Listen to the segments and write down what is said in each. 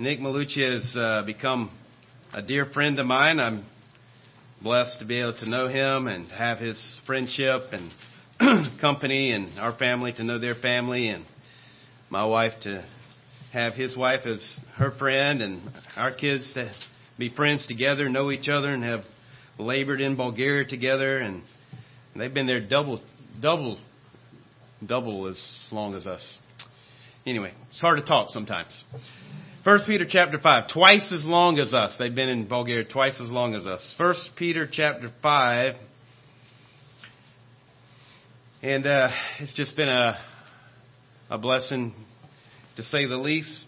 Nick Malucci has become a dear friend of mine. I'm blessed to be able to know him and have his friendship and company, and our family to know their family, and my wife to have his wife as her friend, and our kids to be friends together, know each other, and have labored in Bulgaria together, and they've been there double as long as us. Anyway, it's hard to talk sometimes. 1 Peter chapter 5, twice as long as us. They've been in Bulgaria twice as long as us. 1 Peter chapter 5. And it's just been a blessing, to say the least,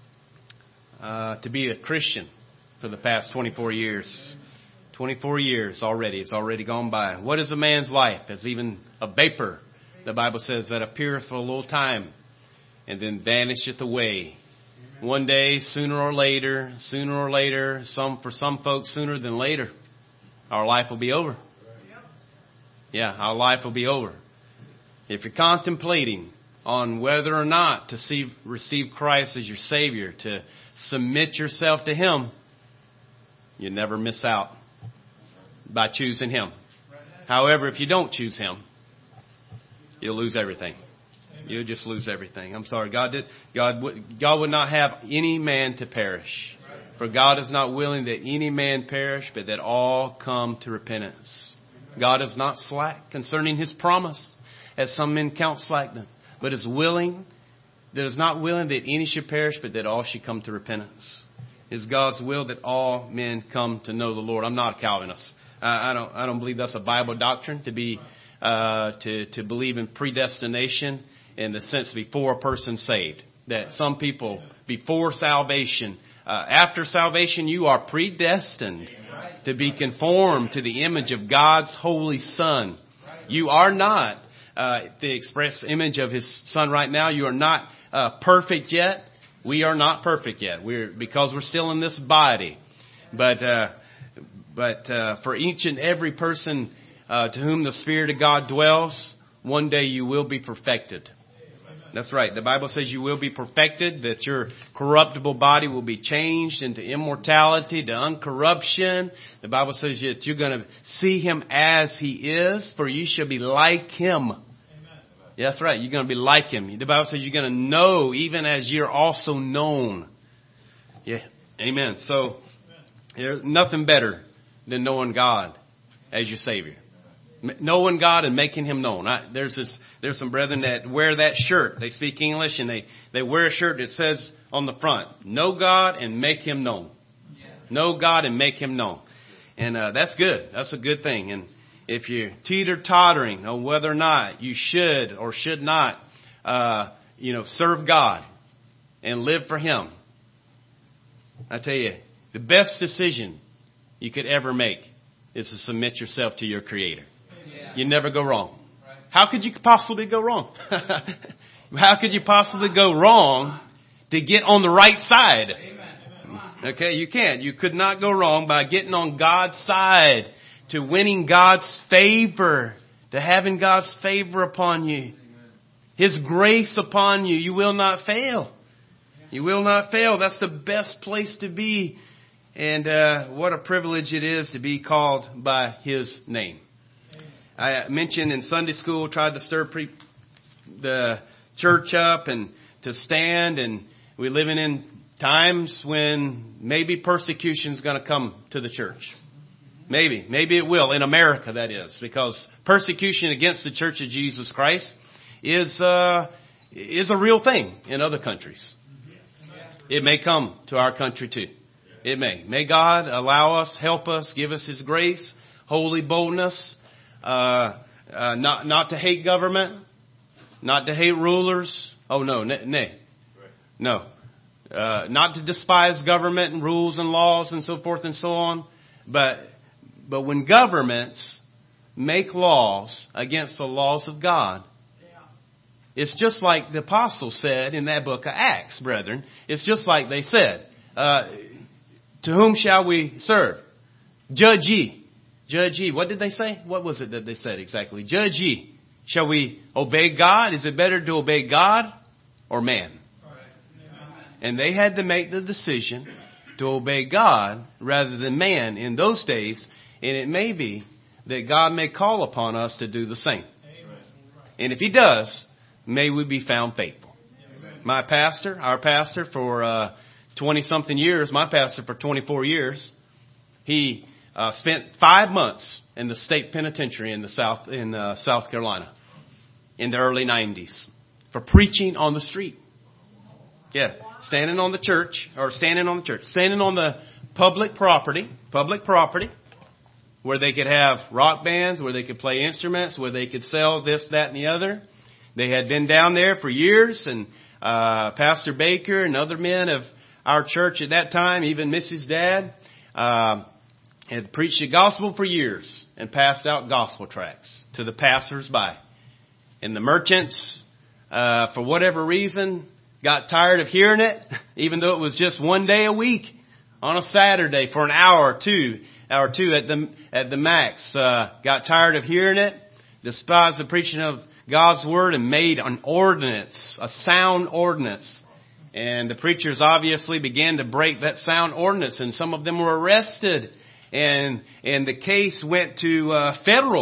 to be a Christian for the past 24 years. 24 years already. It's already gone by. What is a man's life? It's even a vapor, the Bible says, that appeareth for a little time and then vanisheth away. One day, sooner or later, for some folks sooner than later, our life will be over. Yeah, our life will be over. If you're contemplating on whether or not to receive Christ as your Savior, to submit yourself to Him, you never miss out by choosing Him. However, if you don't choose Him, you'll lose everything. You'll just lose everything. I'm sorry. God would not have any man to perish. For God is not willing that any man perish, but that all come to repentance. God is not slack concerning His promise, as some men count slackness, but is not willing that any should perish, but that all should come to repentance. It is God's will that all men come to know the Lord. I'm not a Calvinist. I don't believe that's a Bible doctrine to be to believe in predestination in the sense before a person's saved. That some people before salvation, after salvation, you are predestined to be conformed to the image of God's holy Son. You are not the express image of His Son right now. You are not perfect yet. We are not perfect yet. Because we're still in this body. But for each and every person to whom the Spirit of God dwells, one day you will be perfected. That's right. The Bible says you will be perfected, that your corruptible body will be changed into immortality, to uncorruption. The Bible says that you're going to see Him as He is, for you shall be like Him. Amen. Yeah, that's right. You're going to be like Him. The Bible says you're going to know even as you're also known. Yeah. Amen. So there's nothing better than knowing God as your Savior. Knowing God and making Him known. There's some brethren that wear that shirt. They speak English and they wear a shirt that says on the front, know God and make Him known. Yeah. Know God and make Him known. And that's good. That's a good thing. And if you're teeter-tottering on whether or not you should or should not, serve God and live for Him, I tell you, the best decision you could ever make is to submit yourself to your Creator. You never go wrong. How could you possibly go wrong? How could you possibly go wrong to get on the right side? Okay, you can't. You could not go wrong by getting on God's side, to winning God's favor, to having God's favor upon you. His grace upon you. You will not fail. You will not fail. That's the best place to be. And what a privilege it is to be called by His name. I mentioned in Sunday school, tried to stir the church up and to stand. And we're living in times when maybe persecution is going to come to the church. Maybe it will, in America, that is. Because persecution against the Church of Jesus Christ is a real thing in other countries. It may come to our country too. It may. May God allow us, help us, give us His grace, holy boldness, not to hate government, not to hate rulers. Oh no, nay. No. Not to despise government and rules and laws and so forth and so on. But when governments make laws against the laws of God, it's just like the apostles said in that book of Acts, brethren. It's just like they said, to whom shall we serve? Judge ye. Judge ye. What did they say? What was it that they said exactly? Judge ye. Shall we obey God? Is it better to obey God or man? And they had to make the decision to obey God rather than man in those days. And it may be that God may call upon us to do the same. And if He does, may we be found faithful. My pastor, our pastor for 20-something years, my pastor for 24 years, he spent 5 months in the state penitentiary in South Carolina in the early 90s for preaching on the street. Yeah, standing on the public property, where they could have rock bands, where they could play instruments, where they could sell this, that, and the other. They had been down there for years, and Pastor Baker and other men of our church at that time, even Missy's dad, had preached the gospel for years and passed out gospel tracts to the passers-by. And the merchants, for whatever reason, got tired of hearing it, even though it was just one day a week on a Saturday for an hour or two at the max. Got tired of hearing it, despised the preaching of God's Word, and made an ordinance, a sound ordinance. And the preachers obviously began to break that sound ordinance, and some of them were arrested. And the case went to the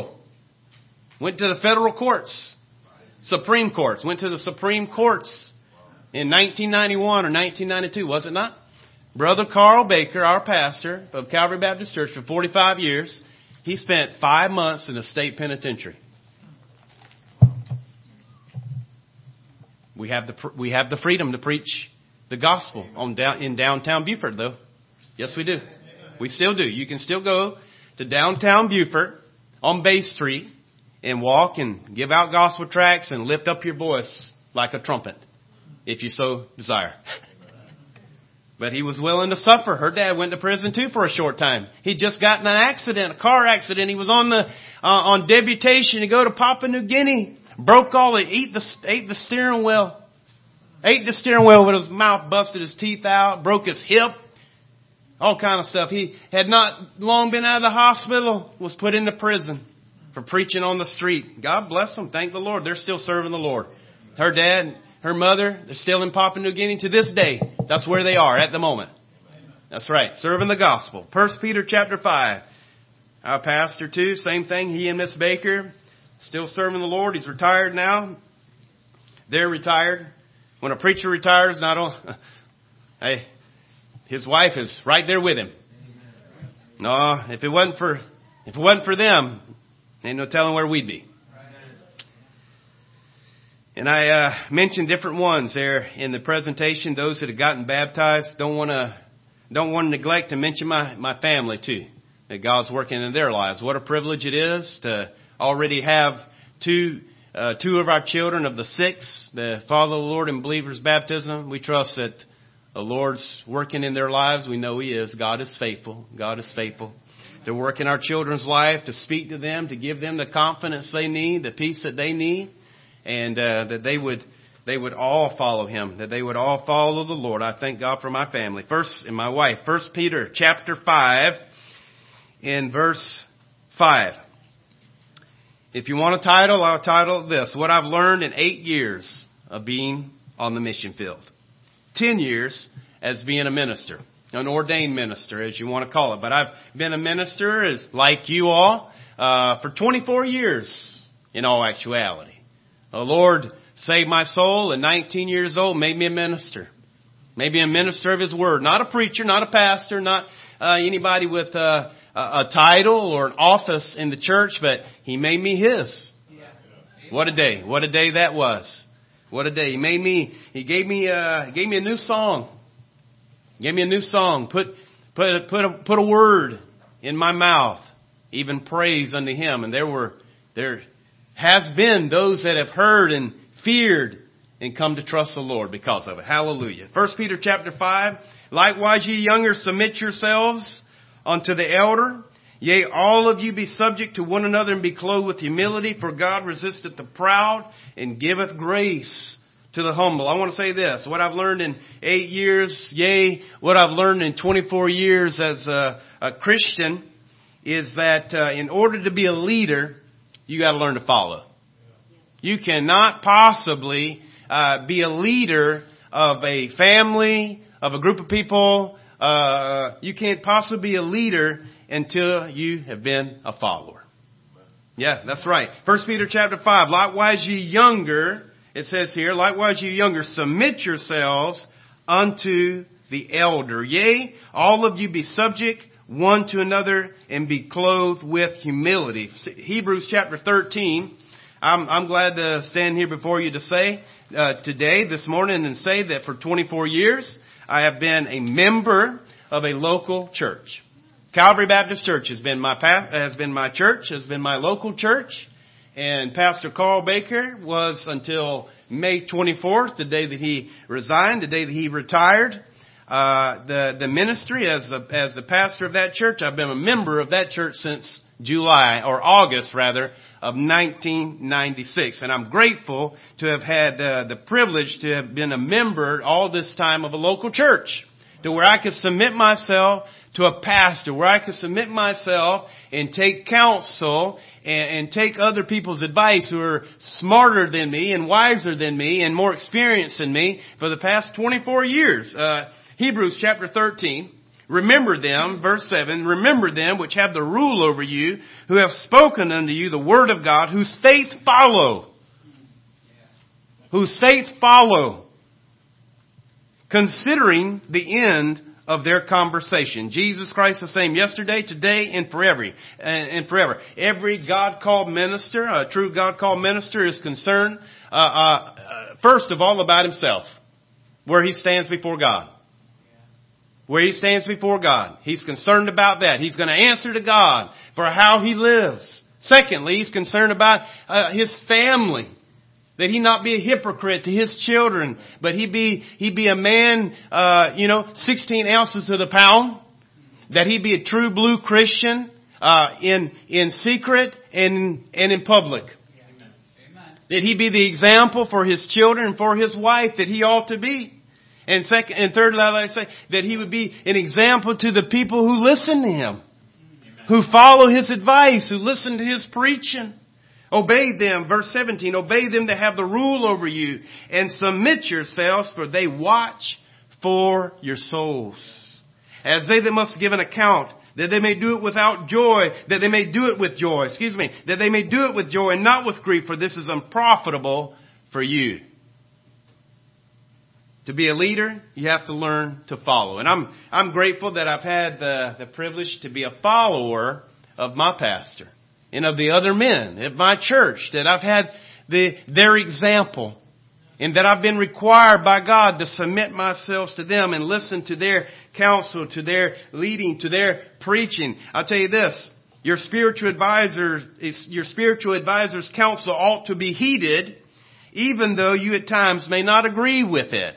federal courts, Supreme Courts, went to the Supreme Courts in 1991 or 1992, was it not? Brother Carl Baker, our pastor of Calvary Baptist Church for 45 years, he spent 5 months in a state penitentiary. We have the freedom to preach the gospel in downtown Beaufort, though. Yes, we do. We still do. You can still go to downtown Beaufort on Bay Street and walk and give out gospel tracts and lift up your voice like a trumpet, if you so desire. But he was willing to suffer. Her dad went to prison too for a short time. He'd just gotten an accident, a car accident. He was on deputation to go to Papua New Guinea. Ate the steering wheel. Ate the steering wheel with his mouth, busted his teeth out, broke his hip. All kind of stuff. He had not long been out of the hospital, was put into prison for preaching on the street. God bless them. Thank the Lord. They're still serving the Lord. Her dad, her mother, they're still in Papua New Guinea to this day. That's where they are at the moment. That's right. Serving the gospel. 1 Peter chapter 5. Our pastor too, same thing. He and Miss Baker, still serving the Lord. He's retired now. They're retired. When a preacher retires, his wife is right there with him. No, if it wasn't for them, ain't no telling where we'd be. And I mentioned different ones there in the presentation. Those that have gotten baptized, don't want to neglect to mention my family too. That God's working in their lives. What a privilege it is to already have two of our children of the 6 that follow the Lord in believers' baptism. We trust that the Lord's working in their lives. We know He is. God is faithful. God is faithful. To work in our children's life, to speak to them, to give them the confidence they need, the peace that they need, and that they would all follow Him, that they would all follow the Lord. I thank God for my family. First, and my wife. 1 Peter chapter 5, in verse 5. If you want a title, I'll title it this: What I've learned in 8 years of being on the mission field. 10 years as being a minister, an ordained minister, as you want to call it. But I've been a minister, like you all, for 24 years in all actuality. The Lord saved my soul at 19 years old, made me a minister. Made me a minister of His Word. Not a preacher, not a pastor, not anybody with a title or an office in the church, but He made me His. What a day. What a day that was. What a day. He gave me a new song. Gave me a new song. Put a word in my mouth. Even praise unto Him. And there has been those that have heard and feared and come to trust the Lord because of it. Hallelujah. 1 Peter chapter 5. Likewise, ye younger, submit yourselves unto the elder. Yea, all of you be subject to one another and be clothed with humility, for God resisteth the proud and giveth grace to the humble. I want to say this. What I've learned in 8 years, yea, what I've learned in 24 years as a Christian is that in order to be a leader, you got to learn to follow. You cannot possibly be a leader of a family, of a group of people. You can't possibly be a leader until you have been a follower. Yeah, that's right. 1 Peter chapter 5. Likewise ye younger, it says here, likewise ye younger, submit yourselves unto the elder. Yea, all of you be subject one to another and be clothed with humility. Hebrews chapter 13. I'm glad to stand here before you to say today, this morning, and say that for 24 years I have been a member of a local church. Calvary Baptist Church has been my church, has been my local church, and Pastor Carl Baker was until May 24th, the day that he resigned, the day that he retired. The ministry as the pastor of that church. I've been a member of that church since August of 1996. And I'm grateful to have had the privilege to have been a member all this time of a local church, to where I could submit myself to a pastor, where I could submit myself and take counsel and take other people's advice who are smarter than me and wiser than me and more experienced than me for the past 24 years. Hebrews chapter 13. Remember them, verse 7, remember them which have the rule over you, who have spoken unto you the word of God, whose faith follow. Whose faith follow. Considering the end of their conversation. Jesus Christ the same yesterday, today, and forever. Every God-called minister, a true God-called minister, is concerned, first of all, about himself. Where he stands before God. Where he stands before God. He's concerned about that. He's going to answer to God for how he lives. Secondly, he's concerned about his family. That he not be a hypocrite to his children, but he be a man, 16 ounces to the pound. That he be a true blue Christian, in secret and in public. Amen. That he be the example for his children and for his wife that he ought to be. And thirdly, I say that he would be an example to the people who listen to him. Amen. Who follow his advice, who listen to his preaching. Obey them, verse 17, obey them that have the rule over you, and submit yourselves, for they watch for your souls. As they that must give an account, that they may do it without joy, that they may do it with joy, that they may do it with joy and not with grief, for this is unprofitable for you. To be a leader, you have to learn to follow. And I'm grateful that I've had the privilege to be a follower of my pastor and of the other men at my church, that I've had their example, and that I've been required by God to submit myself to them and listen to their counsel, to their leading, to their preaching. I'll tell you this, your spiritual advisor's counsel ought to be heeded, even though you at times may not agree with it.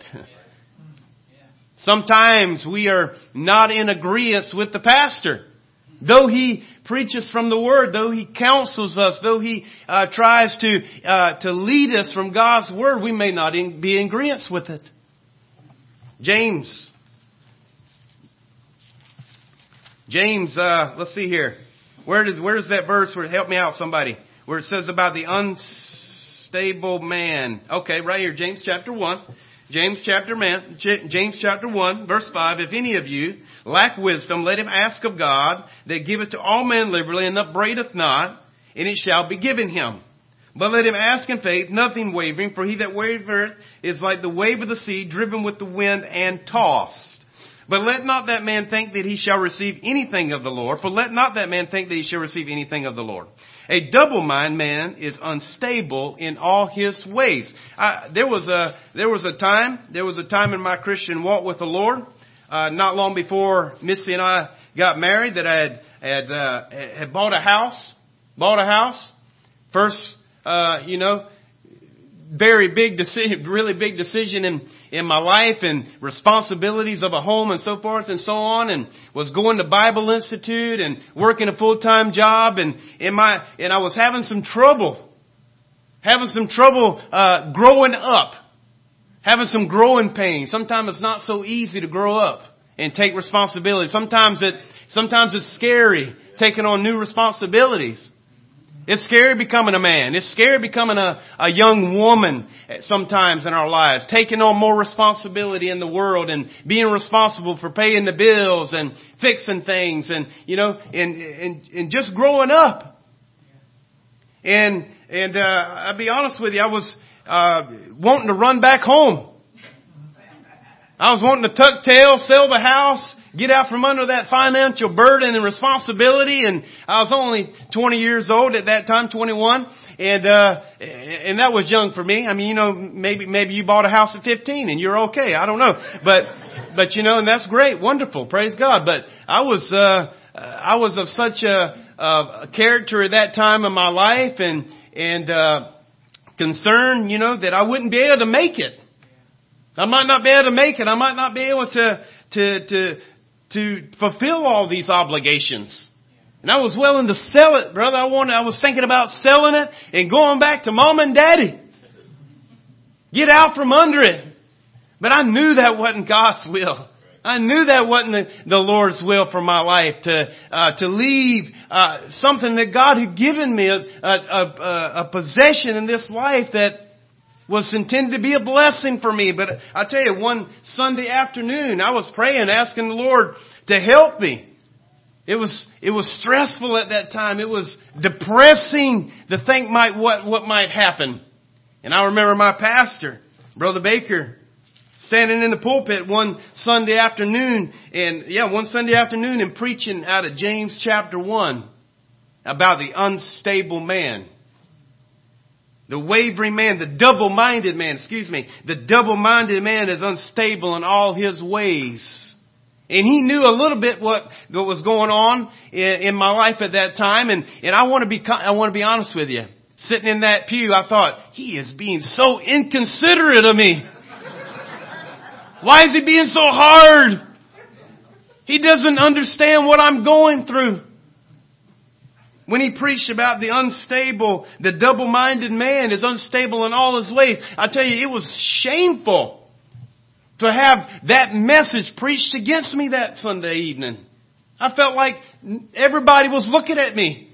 Sometimes we are not in agreement with the pastor. Though he preaches from the Word, though he counsels us, though he tries to lead us from God's Word, we may not be in agreement with it. James, let's see here. Where's that verse? Help me out, somebody. Where it says about the unstable man. Okay, right here, James chapter 1. James chapter 1, verse 5. If any of you lack wisdom, let him ask of God, that giveth to all men liberally, and upbraideth not, and it shall be given him. But let him ask in faith, nothing wavering, for he that wavereth is like the wave of the sea, driven with the wind and tossed. But let not that man think that he shall receive anything of the Lord. For let not that man think that he shall receive anything of the Lord. A double-minded man is unstable in all his ways. There was a time in my Christian walk with the Lord, not long before Missy and I got married, that I had bought a house. First, very big decision, really big decision in my life, and responsibilities of a home and so forth and so on, and was going to Bible Institute and working a full-time job, and I was having some trouble growing up, having some growing pains. Sometimes it's not so easy to grow up and take responsibility. Sometimes it's scary taking on new responsibilities. It's scary becoming a man. It's scary becoming a young woman sometimes in our lives, taking on more responsibility in the world and being responsible for paying the bills and fixing things and, and just growing up. And I'll be honest with you, I was wanting to run back home. I was wanting to tuck tail, sell the house, get out from under that financial burden and responsibility. And I was only 20 years old at that time, 21. And that was young for me. I mean, maybe you bought a house at 15 and you're okay. I don't know. But, and that's great. Wonderful. Praise God. But I was of such a character at that time in my life and concerned, that I wouldn't be able to make it. I might not be able to make it. I might not be able to fulfill all these obligations. And I was willing to sell it, brother. I was thinking about selling it and going back to mom and daddy. Get out from under it. But I knew that wasn't God's will. I knew that wasn't the Lord's will for my life to leave something that God had given me, a possession in this life that was intended to be a blessing for me. But I tell you, one Sunday afternoon, I was praying, asking the Lord to help me. It was stressful at that time. It was depressing to think what might happen. And I remember my pastor, Brother Baker, standing in the pulpit one Sunday afternoon and preaching out of James chapter 1 about the unstable man. The wavering man, the double-minded man, the double-minded man is unstable in all his ways. And he knew a little bit what was going on in my life at that time. And I want to be honest with you. Sitting in that pew, I thought, he is being so inconsiderate of me. Why is he being so hard? He doesn't understand what I'm going through. When he preached about the double-minded man is unstable in all his ways, I tell you, it was shameful to have that message preached against me that Sunday evening. I felt like everybody was looking at me.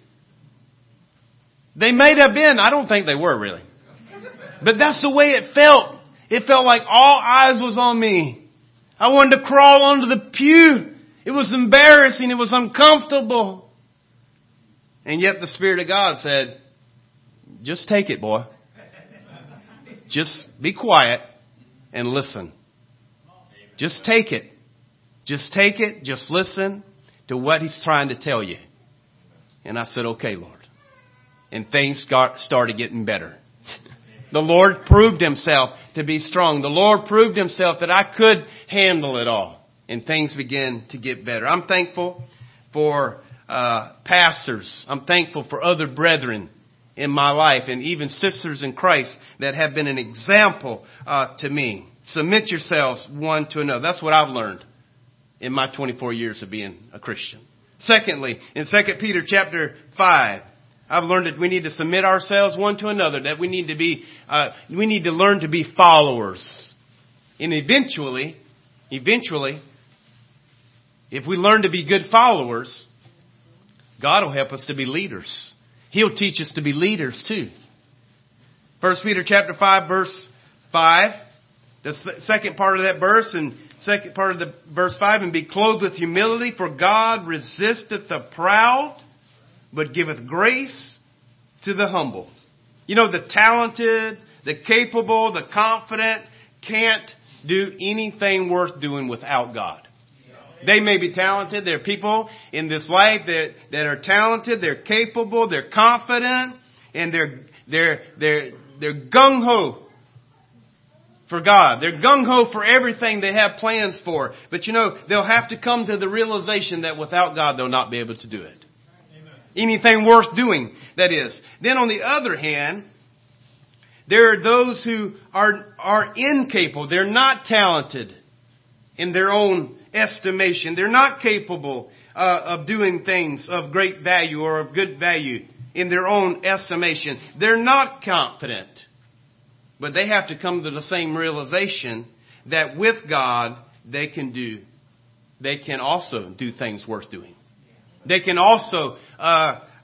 They may have been. I don't think they were really. But that's the way it felt. It felt like all eyes was on me. I wanted to crawl under the pew. It was embarrassing. It was uncomfortable. And yet the Spirit of God said, just take it, boy. Just be quiet and listen. Just take it. Just take it. Just listen to what He's trying to tell you. And I said, okay, Lord. And things started getting better. The Lord proved Himself to be strong. The Lord proved Himself that I could handle it all. And things began to get better. I'm thankful for pastors. I'm thankful for other brethren in my life and even sisters in Christ that have been an example to me. Submit yourselves one to another. That's what I've learned in my 24 years of being a Christian. Secondly, in 2 Peter chapter 5, I've learned that we need to submit ourselves one to another, that we need to learn to be followers. And eventually, if we learn to be good followers, God will help us to be leaders. He'll teach us to be leaders too. 1 Peter chapter 5 verse 5. The second part of that verse and second part of the verse 5. And be clothed with humility, for God resisteth the proud, but giveth grace to the humble. The talented, the capable, the confident can't do anything worth doing without God. They may be talented. There are people in this life that are talented. They're capable. They're confident, and they're gung ho for God. They're gung ho for everything they have plans for. But they'll have to come to the realization that without God, they'll not be able to do it. Amen. Anything worth doing, that is. Then on the other hand, there are those who are incapable. They're not talented in their own estimation. They're not capable of doing things of great value or of good value in their own estimation. They're not confident. But they have to come to the same realization that with God, they can also do things worth doing. They can also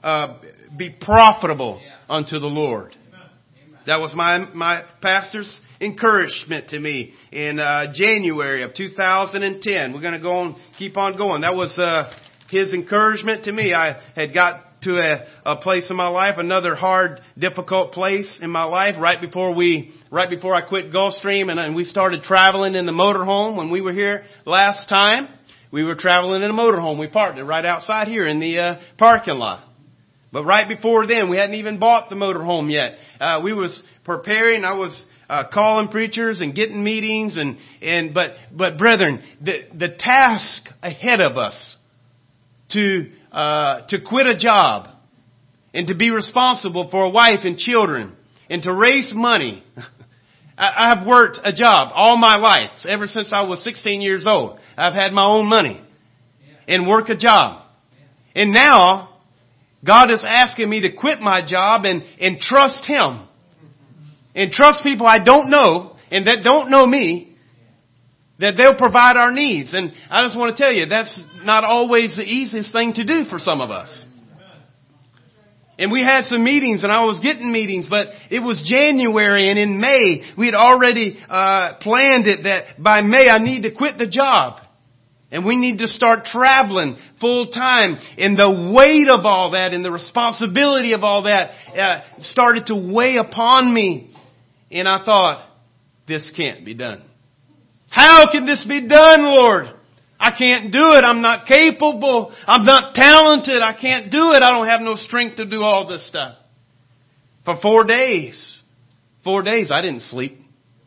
be profitable unto the Lord. That was my pastor's encouragement to me in January of 2010. We're going to go on, keep on going. That was his encouragement to me. I had got to a place in my life, another hard, difficult place in my life, right before I quit Gulfstream, and we started traveling in the motorhome. When we were here last time, we were traveling in a motorhome. We parked it right outside here in the parking lot. But right before then, we hadn't even bought the motorhome yet. We was preparing. I was calling preachers and getting meetings, but brethren, the task ahead of us to quit a job and to be responsible for a wife and children and to raise money. I've worked a job all my life, ever since I was 16 years old. I've had my own money and work a job. And now, God is asking me to quit my job and trust Him. And trust people I don't know and that don't know me, that they'll provide our needs. And I just want to tell you, that's not always the easiest thing to do for some of us. And we had some meetings, and I was getting meetings, but it was January, and in May, we had already planned it that by May I need to quit the job. And we need to start traveling full time. And the weight of all that and the responsibility of all that started to weigh upon me. And I thought, this can't be done. How can this be done, Lord? I can't do it. I'm not capable. I'm not talented. I can't do it. I don't have no strength to do all this stuff. For 4 days I didn't sleep.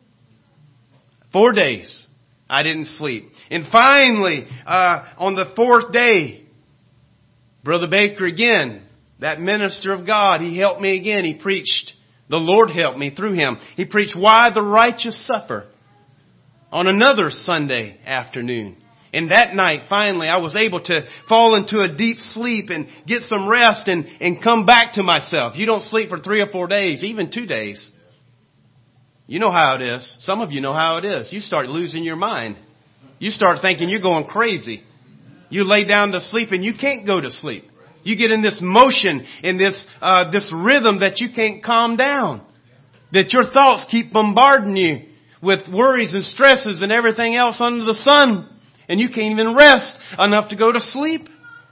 4 days I didn't sleep. And finally, on the 4th day, Brother Baker again, that minister of God, he helped me again. He preached. The Lord helped me through him. He preached Why the Righteous Suffer on another Sunday afternoon. And that night, finally, I was able to fall into a deep sleep and get some rest and come back to myself. You don't sleep for 3 or 4 days, even 2 days. You know how it is. Some of you know how it is. You start losing your mind. You start thinking you're going crazy. You lay down to sleep and you can't go to sleep. You get in this motion, in this rhythm that you can't calm down. That your thoughts keep bombarding you with worries and stresses and everything else under the sun. And you can't even rest enough to go to sleep.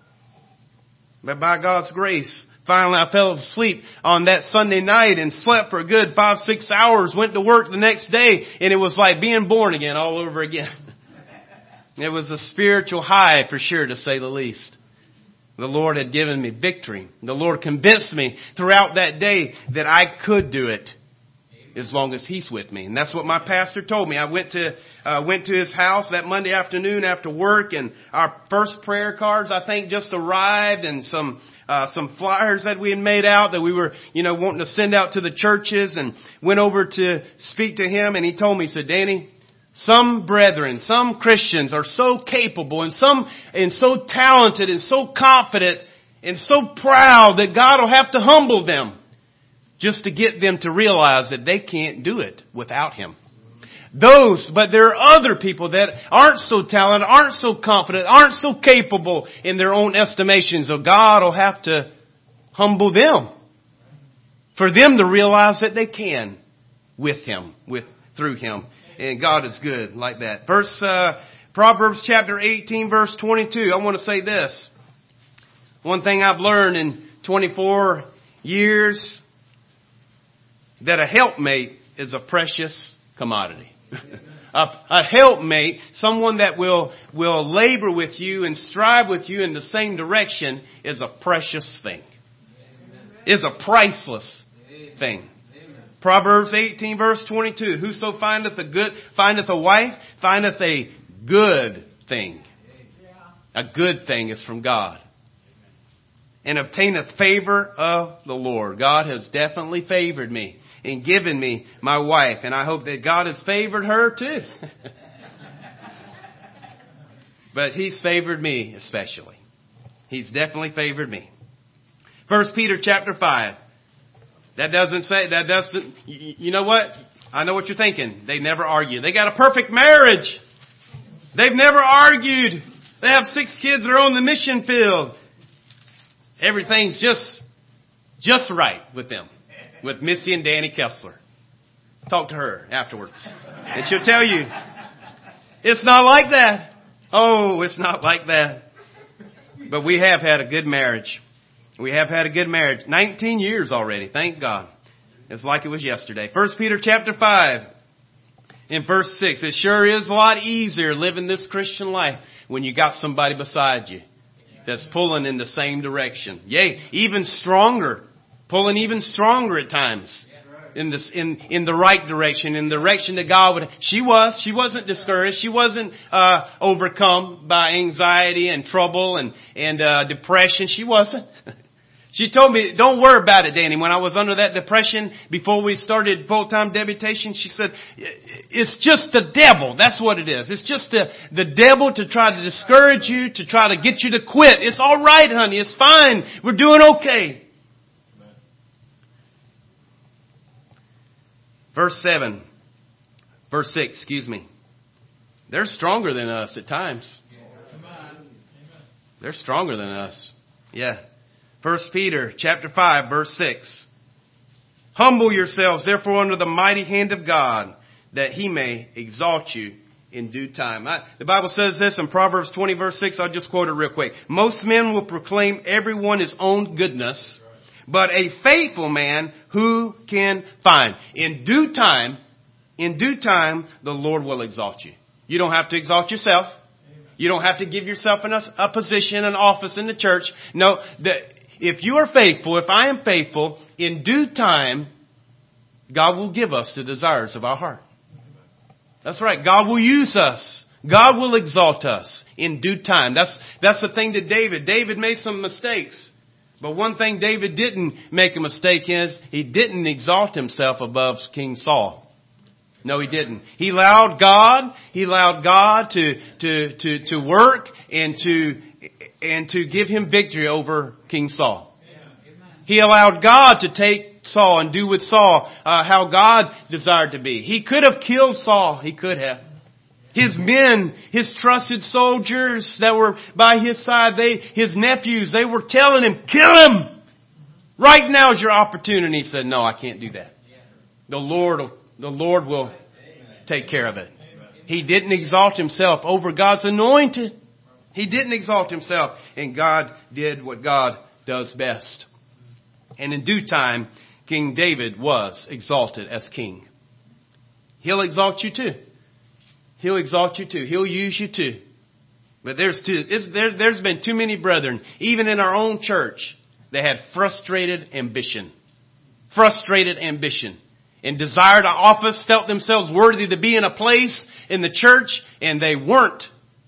But by God's grace, finally I fell asleep on that Sunday night and slept for a good 5-6 hours, went to work the next day, and it was like being born again all over again. It was a spiritual high for sure, to say the least. The Lord had given me victory. The Lord convinced me throughout that day that I could do it as long as He's with me. And that's what my pastor told me. I went to his house that Monday afternoon after work, and our first prayer cards, I think, just arrived, and some flyers that we had made out that we were, wanting to send out to the churches, and went over to speak to him, and he told me, he said, Danny, some brethren, some Christians are so capable and so talented and so confident and so proud that God will have to humble them just to get them to realize that they can't do it without Him. But there are other people that aren't so talented, aren't so confident, aren't so capable in their own estimations. So God will have to humble them for them to realize that they can with Him, through Him. And God is good like that. Proverbs chapter 18, verse 22. I want to say this. One thing I've learned in 24 years, that a helpmate is a precious commodity. A helpmate, someone that will labor with you and strive with you in the same direction, is a precious thing. Is a priceless thing. Proverbs 18 verse 22. Whoso findeth a wife, findeth a good thing. A good thing is from God. And obtaineth favor of the Lord. God has definitely favored me and given me my wife. And I hope that God has favored her too. But He's favored me especially. He's definitely favored me. 1 Peter chapter 5. You know what? I know what you're thinking. They never argue. They got a perfect marriage. They've never argued. They have 6 kids that are on the mission field. Everything's just right with them. With Missy and Danny Kessler. Talk to her afterwards. And she'll tell you, it's not like that. Oh, it's not like that. But we have had a good marriage. We have had a good marriage. 19 years already. Thank God. It's like it was yesterday. 1 Peter chapter 5 in verse 6. It sure is a lot easier living this Christian life when you got somebody beside you that's pulling in the same direction. Yea, even stronger. Pulling even stronger at times. In the right direction, in the direction that God would. She wasn't discouraged. She wasn't overcome by anxiety and trouble and depression. She wasn't. She told me, don't worry about it, Danny. When I was under that depression before we started full-time debutation, she said, it's just the devil. That's what it is. It's just the devil to try to discourage you, to try to get you to quit. It's all right, honey. It's fine. We're doing okay. Verse 6, They're stronger than us at times. They're stronger than us. Yeah. 1 Peter chapter 5, verse 6. Humble yourselves, therefore, under the mighty hand of God, that He may exalt you in due time. The Bible says this in Proverbs 20, verse 6. I'll just quote it real quick. Most men will proclaim everyone his own goodness, but a faithful man who can find? In due time, the Lord will exalt you. You don't have to exalt yourself. You don't have to give yourself a position, an office in the church. No, if you are faithful, if I am faithful, in due time, God will give us the desires of our heart. That's right. God will use us. God will exalt us in due time. That's the thing to David. David made some mistakes. But one thing David didn't make a mistake is he didn't exalt himself above King Saul. No, he didn't. He allowed God to work and to give him victory over King Saul. He allowed God to take Saul and do with Saul how God desired to be. He could have killed Saul. He could have. His men, his trusted soldiers that were by his side, his nephews, they were telling him, kill him! Right now is your opportunity. He said, no, I can't do that. The Lord will take care of it. He didn't exalt himself over God's anointed. He didn't exalt himself. And God did what God does best. And in due time, King David was exalted as king. He'll exalt you too. He'll exalt you too. He'll use you too. But there's been too many brethren, even in our own church, that had frustrated ambition. And desired an office, felt themselves worthy to be in a place in the church, and they weren't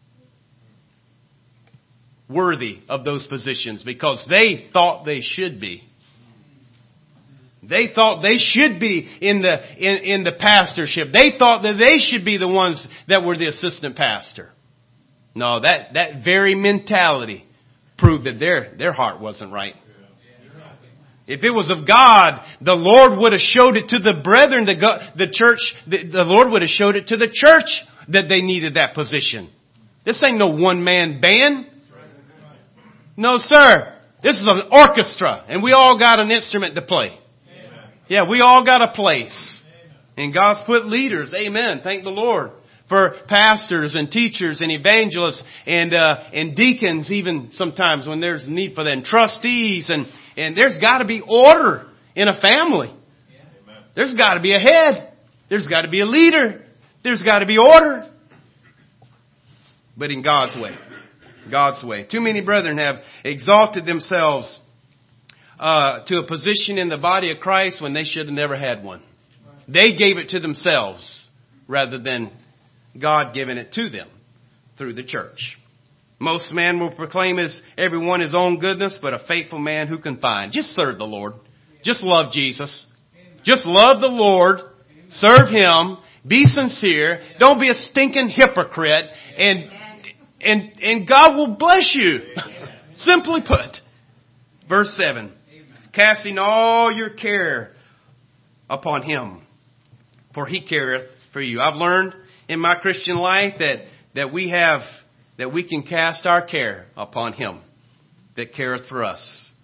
worthy of those positions because they thought they should be. They thought they should be in the pastorship. They thought that they should be the ones that were the assistant pastor. No, that very mentality proved that their heart wasn't right. If it was of God, the Lord would have showed it to the brethren, the church. The Lord would have showed it to the church that they needed that position. This ain't no one-man band. No, sir. This is an orchestra, and we all got an instrument to play. Yeah, we all got a place. And God's put leaders. Amen. Thank the Lord for pastors and teachers and evangelists and deacons, even sometimes when there's need for them. Trustees and there's got to be order in a family. There's got to be a head. There's got to be a leader. There's got to be order. But in God's way. God's way. Too many brethren have exalted themselves to a position in the body of Christ when they should have never had one. They gave it to themselves rather than God giving it to them through the church. Most men will proclaim everyone his own goodness, but a faithful man who can find. Just serve the Lord. Just love Jesus. Just love the Lord. Serve Him. Be sincere. Don't be a stinking hypocrite. And God will bless you. Simply put. Verse 7. Casting all your care upon Him, for He careth for you. I've learned in my Christian life that we can cast our care upon Him that careth for us.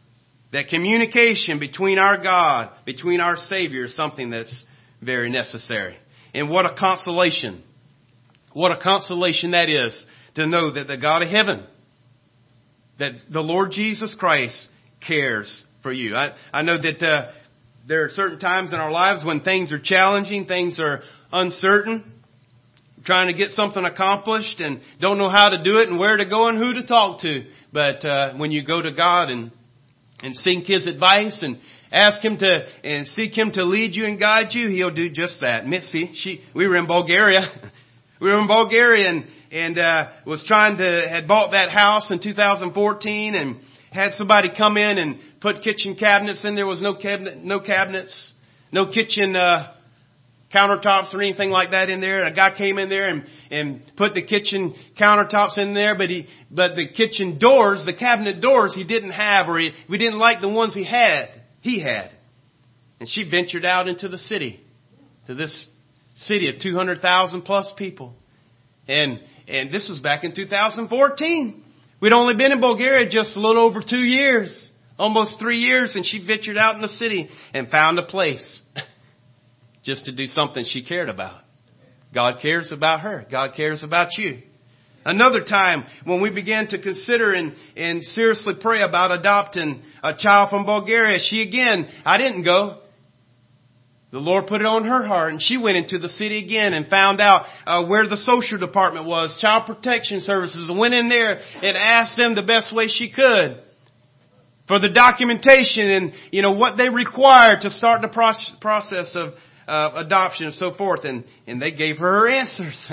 That communication between our God, between our Savior, is something that's very necessary. And what a consolation. What a consolation that is to know that the God of heaven, that the Lord Jesus Christ cares for you. I know that there are certain times in our lives when things are challenging, things are uncertain, trying to get something accomplished and don't know how to do it and where to go and who to talk to. But when you go to God and seek His advice and ask Him to, and seek Him to lead you and guide you, He'll do just that. Mitzi, we were in Bulgaria. We were in Bulgaria and had bought that house in 2014 and had somebody come in and put kitchen cabinets in. There was no cabinets, no kitchen, countertops or anything like that in there. A guy came in there and put the kitchen countertops in there, but the kitchen doors, the cabinet doors he didn't have, or we didn't like the ones he had. And she ventured out into the city, to this city of 200,000 plus people. And this was back in 2014. We'd only been in Bulgaria just a little over 2 years, almost 3 years, and she ventured out in the city and found a place just to do something she cared about. God cares about her. God cares about you. Another time when we began to consider and seriously pray about adopting a child from Bulgaria, I didn't go. The Lord put it on her heart, and she went into the city again and found out where the social department was, child protection services, and went in there and asked them the best way she could for the documentation and what they required to start the process of adoption and so forth. And they gave her answers.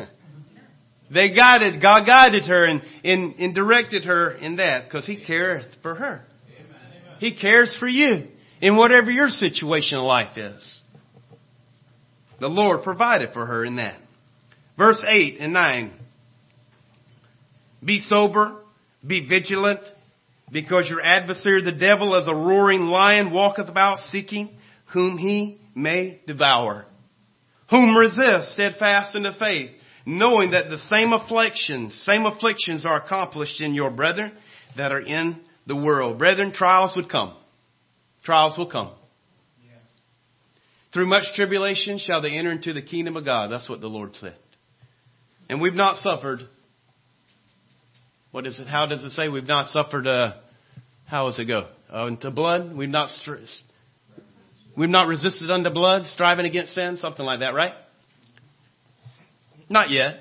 God guided her and directed her in that, because He cares for her. He cares for you in whatever your situation in life is. The Lord provided for her in that. Verse 8 and 9. Be sober, be vigilant, because your adversary the devil as a roaring lion walketh about seeking whom he may devour. Whom resist steadfast in the faith, knowing that the same afflictions are accomplished in your brethren that are in the world. Brethren, trials would come. Trials will come. Through much tribulation shall they enter into the kingdom of God. That's what the Lord said. And we've not suffered. What is it? How does it say? We've not suffered, how does it go? Into blood? We've not resisted unto blood, striving against sin, something like that, right? Not yet.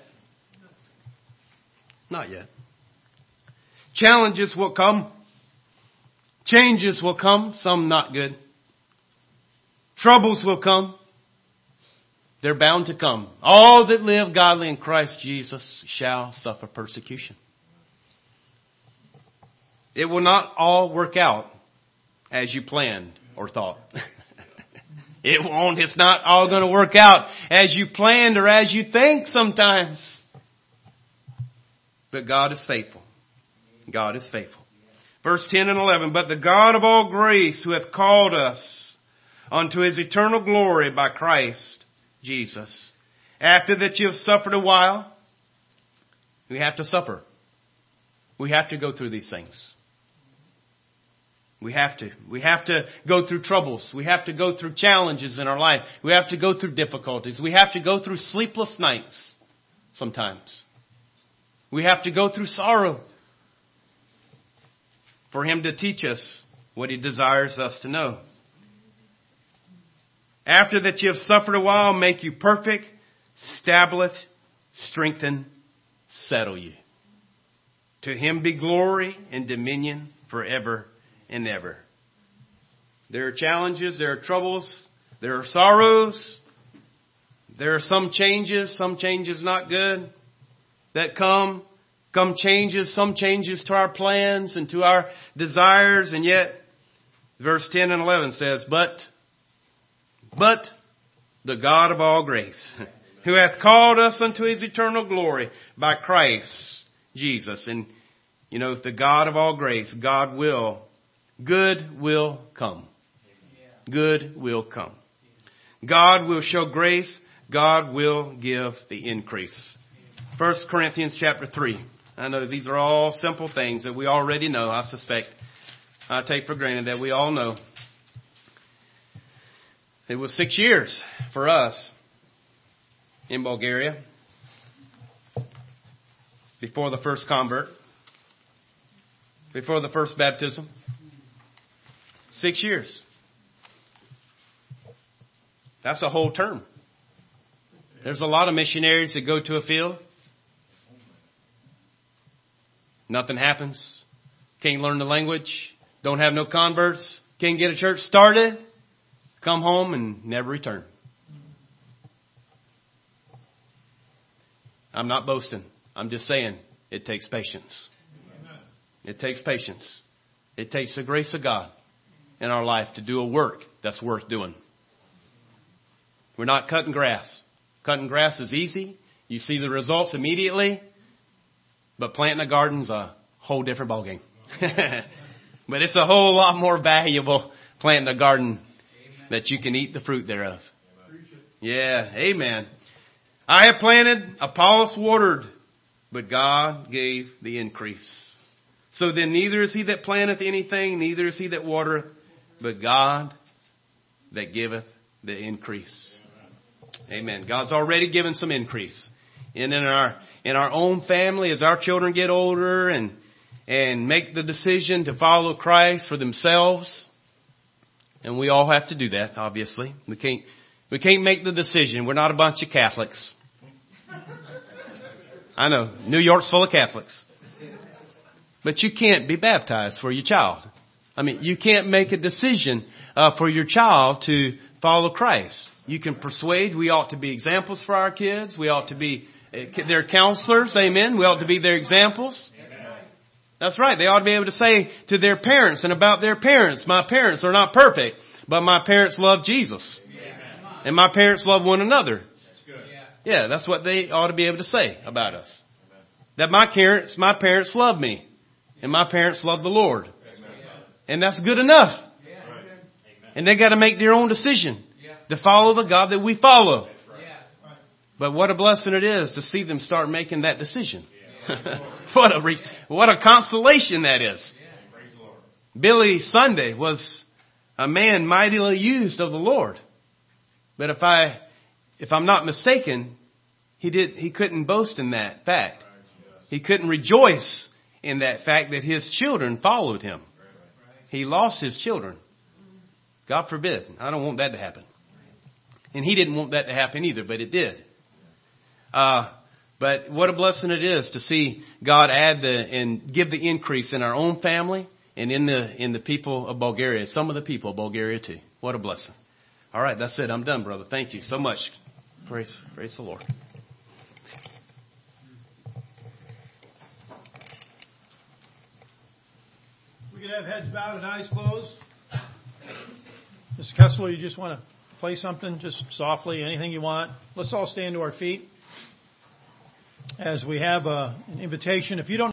Not yet. Challenges will come. Changes will come, some not good. Troubles will come. They're bound to come. All that live godly in Christ Jesus shall suffer persecution. It will not all work out as you planned or thought. It won't. It's not all going to work out as you planned or as you think sometimes. But God is faithful. God is faithful. Verse 10 and 11. But the God of all grace, who hath called us unto His eternal glory by Christ Jesus, after that you have suffered a while. We have to suffer. We have to go through these things. We have to. We have to go through troubles. We have to go through challenges in our life. We have to go through difficulties. We have to go through sleepless nights sometimes. We have to go through sorrow for Him to teach us what He desires us to know. After that you have suffered a while, make you perfect, establish, strengthen, settle you. To Him be glory and dominion forever and ever. There are challenges, there are troubles, there are sorrows, there are some changes not good that come changes, some changes to our plans and to our desires, and yet verse 10 and 11 says, But the God of all grace, who hath called us unto His eternal glory by Christ Jesus. And, the God of all grace, good will come. Good will come. God will show grace. God will give the increase. 1 Corinthians chapter 3. I know these are all simple things that we already know, I suspect. I take for granted that we all know. It was 6 years for us in Bulgaria before the first convert, before the first baptism. 6 years. That's a whole term. There's a lot of missionaries that go to a field. Nothing happens. Can't learn the language. Don't have no converts. Can't get a church started. Come home and never return. I'm not boasting. I'm just saying it takes patience. It takes patience. It takes the grace of God in our life to do a work that's worth doing. We're not cutting grass. Cutting grass is easy. You see the results immediately. But planting a garden's a whole different ballgame. But it's a whole lot more valuable planting a garden that you can eat the fruit thereof. Yeah, amen. I have planted, Apollos watered, but God gave the increase. So then neither is he that planteth anything, neither is he that watereth, but God that giveth the increase. Amen. God's already given some increase. And in our own family, as our children get older and make the decision to follow Christ for themselves, and we all have to do that, obviously. We can't make the decision. We're not a bunch of Catholics. I know, New York's full of Catholics. But you can't be baptized for your child. I mean, you can't make a decision for your child to follow Christ. You can persuade. We ought to be examples for our kids. We ought to be their counselors. Amen. We ought to be their examples. That's right. They ought to be able to say to their parents and about their parents, my parents are not perfect, but my parents love Jesus. And my parents love one another. Yeah, that's what they ought to be able to say about us. That my parents love me. And my parents love the Lord. And that's good enough. And they got to make their own decision to follow the God that we follow. But what a blessing it is to see them start making that decision. What a consolation that is. Billy Sunday was a man mightily used of the Lord. But if I'm not mistaken, he couldn't boast in that fact. He couldn't rejoice in that fact that his children followed him. He lost his children. God forbid. I don't want that to happen. And he didn't want that to happen either, but it did. But what a blessing it is to see God add and give the increase in our own family and in the people of Bulgaria. Some of the people of Bulgaria too. What a blessing. All right, that's it. I'm done, brother. Thank you so much. Praise the Lord. We could have heads bowed and eyes closed. Mr. Kessler, you just want to play something just softly, anything you want. Let's all stand to our feet as we have an invitation. If you don't